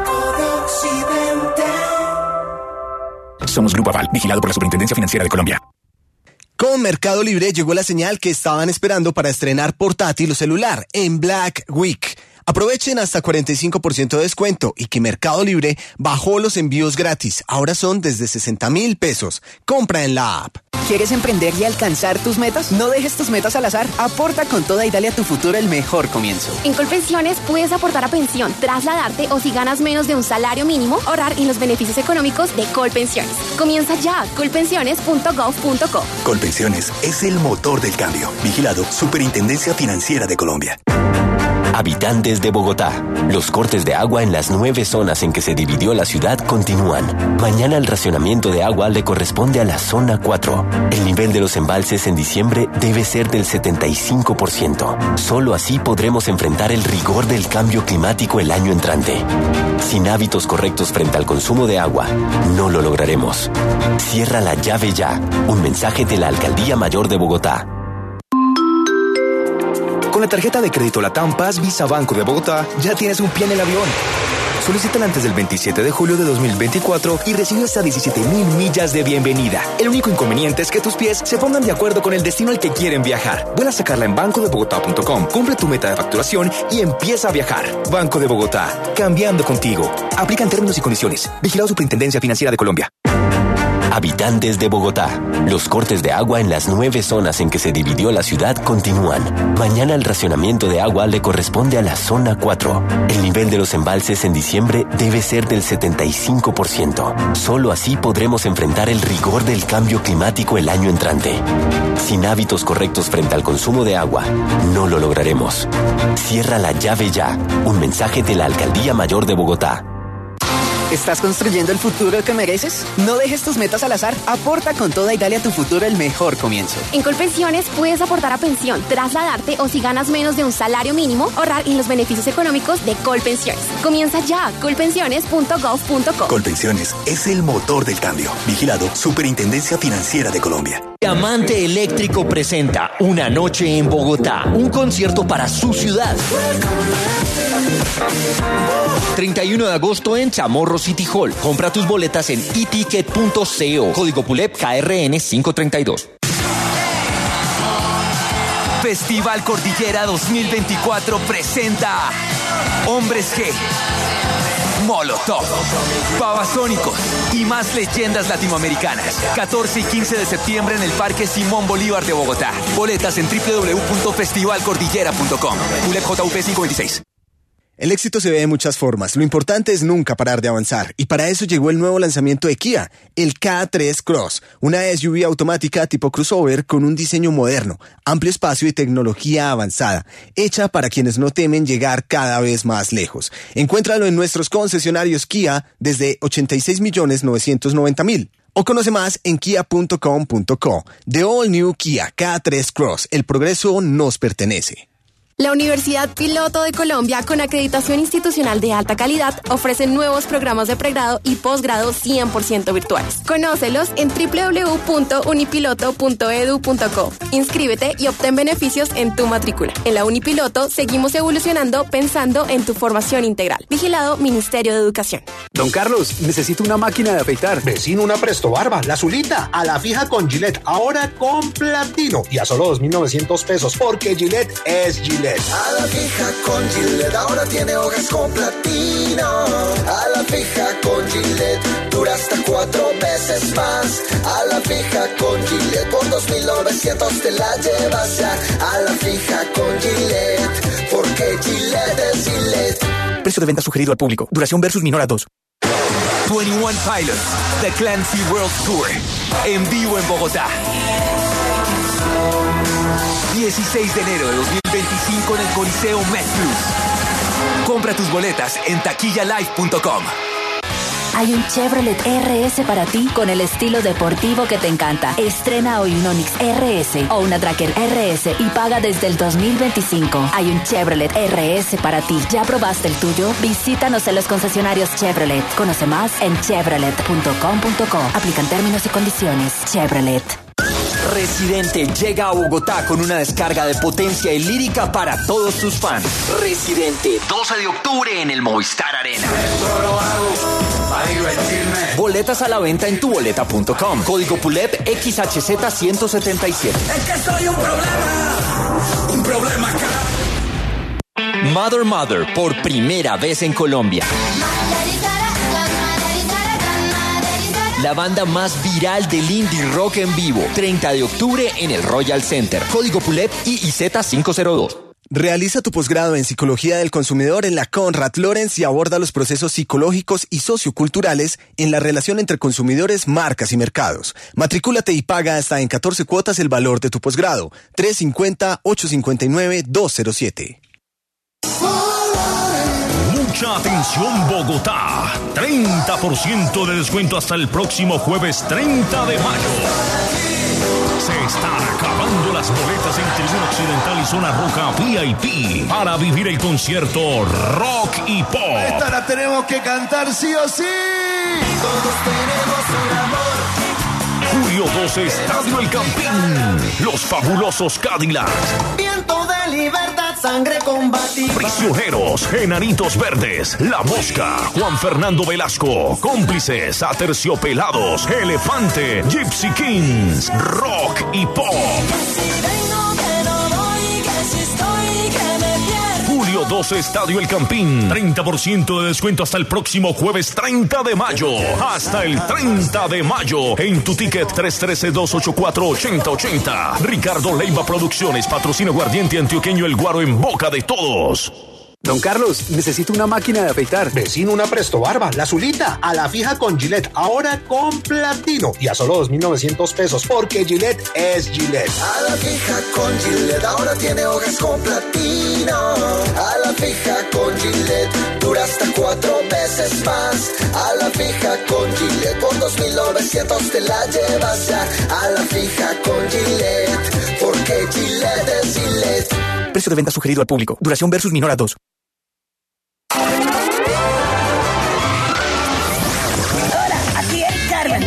Somos Grupo Aval, vigilado por la Superintendencia Financiera de Colombia. Con Mercado Libre llegó la señal que estaban esperando para estrenar portátil o celular en Black Week. Aprovechen hasta 45% de descuento y que Mercado Libre bajó los envíos gratis. Ahora son desde 60,000 pesos. Compra en la app. ¿Quieres emprender y alcanzar tus metas? No dejes tus metas al azar. Aporta con toda y dale a tu futuro el mejor comienzo. En Colpensiones puedes aportar a pensión, trasladarte o si ganas menos de un salario mínimo, ahorrar en los beneficios económicos de Colpensiones. Comienza ya. colpensiones.gov.co. Colpensiones es el motor del cambio. Vigilado Superintendencia Financiera de Colombia. Habitantes de Bogotá, los cortes de agua en las 9 zonas en que se dividió la ciudad continúan. Mañana el racionamiento de agua le corresponde a la zona 4. El nivel de los embalses en diciembre debe ser del 75%. Solo así podremos enfrentar el rigor del cambio climático el año entrante. Sin hábitos correctos frente al consumo de agua, no lo lograremos. Cierra la llave ya. Un mensaje de la Alcaldía Mayor de Bogotá. Con la tarjeta de crédito Latam Paz Visa Banco de Bogotá, ya tienes un pie en el avión. Solicítala antes del 27 de julio de 2024 y recibe hasta 17,000 millas de bienvenida. El único inconveniente es que tus pies se pongan de acuerdo con el destino al que quieren viajar. Vuelve a sacarla en bancodebogotá.com, cumple tu meta de facturación y empieza a viajar. Banco de Bogotá, cambiando contigo. Aplican términos y condiciones. Vigilado Superintendencia Financiera de Colombia. Habitantes de Bogotá, los cortes de agua en las 9 zonas en que se dividió la ciudad continúan. Mañana el racionamiento de agua le corresponde a la zona 4. El nivel de los embalses en diciembre debe ser del 75%. Solo así podremos enfrentar el rigor del cambio climático el año entrante. Sin hábitos correctos frente al consumo de agua, no lo lograremos. Cierra la llave ya. Un mensaje de la Alcaldía Mayor de Bogotá. ¿Estás construyendo el futuro que mereces? No dejes tus metas al azar. Aporta con toda y dale a tu futuro el mejor comienzo. En Colpensiones puedes aportar a pensión, trasladarte o si ganas menos de un salario mínimo, ahorrar en los beneficios económicos de Colpensiones. Comienza ya. colpensiones.gov.co. Colpensiones es el motor del cambio. Vigilado Superintendencia Financiera de Colombia. Diamante Eléctrico presenta Una Noche en Bogotá, un concierto para su ciudad. 31 de agosto en Chamorro City Hall. Compra tus boletas en eticket.co. Código PULEP KRN 532. Festival Cordillera 2024 presenta Hombres G, Molotov, Babasónicos y más leyendas latinoamericanas. 14 y 15 de septiembre en el Parque Simón Bolívar de Bogotá. Boletas en www.festivalcordillera.com. ULEP JUP 526. El éxito se ve de muchas formas. Lo importante es nunca parar de avanzar. Y para eso llegó el nuevo lanzamiento de Kia, el K3 Cross, una SUV automática tipo crossover con un diseño moderno, amplio espacio y tecnología avanzada, hecha para quienes no temen llegar cada vez más lejos. Encuéntralo en nuestros concesionarios Kia desde 86.990.000. O conoce más en kia.com.co. The All New Kia K3 Cross. El progreso nos pertenece. La Universidad Piloto de Colombia, con acreditación institucional de alta calidad, ofrece nuevos programas de pregrado y posgrado 100% virtuales. Conócelos en www.unipiloto.edu.co. Inscríbete y obtén beneficios en tu matrícula. En la Unipiloto seguimos evolucionando pensando en tu formación integral. Vigilado Ministerio de Educación. Don Carlos, necesito una máquina de afeitar. Vecino, una Presto Barba, la azulita, a la fija con Gillette, ahora con platino y a solo 2.900 pesos, porque Gillette es Gillette. A la fija con Gillette, ahora tiene hojas con platino. A la fija con Gillette, dura hasta 4 veces más. A la fija con Gillette, por 2.900 te la llevas ya. A la fija con Gillette, porque Gillette es Gillette. Precio de venta sugerido al público. Duración versus Minora 2. 21 Pilots, The Clancy World Tour, en vivo en Bogotá. 16 de enero de 2025 en el Coliseo MedPlus. Compra tus boletas en taquillalive.com. Hay un Chevrolet RS para ti con el estilo deportivo que te encanta. Estrena hoy un Onix RS o una Tracker RS y paga desde el 2025. Hay un Chevrolet RS para ti. ¿Ya probaste el tuyo? Visítanos en los concesionarios Chevrolet. Conoce más en chevrolet.com.co. Aplican términos y condiciones. Chevrolet. Residente llega a Bogotá con una descarga de potencia y lírica para todos sus fans. Residente, 12 de octubre en el Movistar Arena. Esto lo hago para divertirme. Boletas a la venta en tuboleta.com. Código PULEP XHZ177. Es que soy un problema acá. Mother, por primera vez en Colombia. La banda más viral del indie rock en vivo. 30 de octubre en el Royal Center. Código PULEP IIZ502. Realiza tu posgrado en Psicología del Consumidor en la Conrad Lorenz y aborda los procesos psicológicos y socioculturales en la relación entre consumidores, marcas y mercados. Matricúlate y paga hasta en 14 cuotas el valor de tu posgrado. 350-859-207. Mucha atención, Bogotá. 30% de descuento hasta el próximo jueves 30 de mayo. Se están acabando las boletas en Tribuna Occidental y Zona Roja VIP para vivir el concierto Rock y Pop. Esta la tenemos que cantar sí o sí. Todos tenemos un amor. Julio 12, Estadio El Campín. Los fabulosos Cadillacs. Viento de libertad, sangre combativa. Prisioneros, Enanitos Verdes, La Mosca, Juan Fernando Velasco, Cómplices, Aterciopelados, Elefante, Gypsy Kings, Rock y Pop. Julio 12, Estadio El Campín. 30% de descuento hasta el próximo jueves 30 de mayo. Hasta el 30 de mayo. En tu ticket 313-284-8080. Ricardo Leiva Producciones, patrocina Aguardiente Antioqueño El Guaro en boca de todos. Don Carlos, necesito una máquina de afeitar. Vecino, una Presto Barba, la azulita, a la fija con Gillette, ahora con platino y a solo 2.900 pesos, porque Gillette es Gillette. A la fija con Gillette, ahora tiene hojas con platino. A la fija con Gillette, dura hasta 4 veces más. A la fija con Gillette, por 2.900 te la llevas ya. A la fija con Gillette, porque Gillette es Gillette. Precio de venta sugerido al público. Duración versus Minora 2. Hola, aquí es Carmen.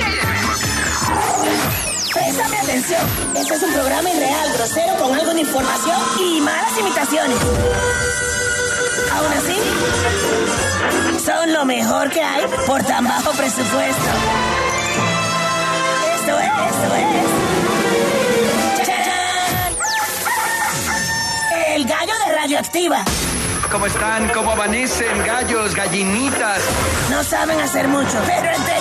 Préstame atención. Este es un programa irreal, grosero, con algo de información y malas imitaciones. Aún así, son lo mejor que hay por tan bajo presupuesto. Esto es. radioactiva. ¿Cómo están? ¿Cómo amanecen? Gallos, gallinitas. No saben hacer mucho, pero el